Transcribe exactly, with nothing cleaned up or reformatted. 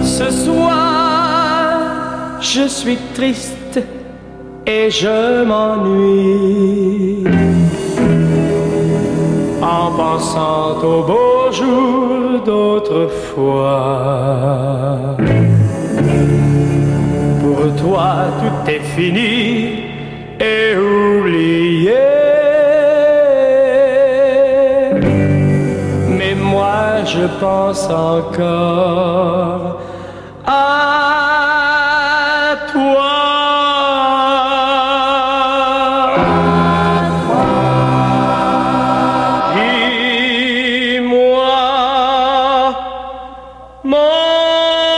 Ce soir, je suis triste et je m'ennuie en pensant aux beaux jours d'autrefois. Pour toi, tout est fini et oublié. Mais moi, je pense encore à toi. Dis-moi, mon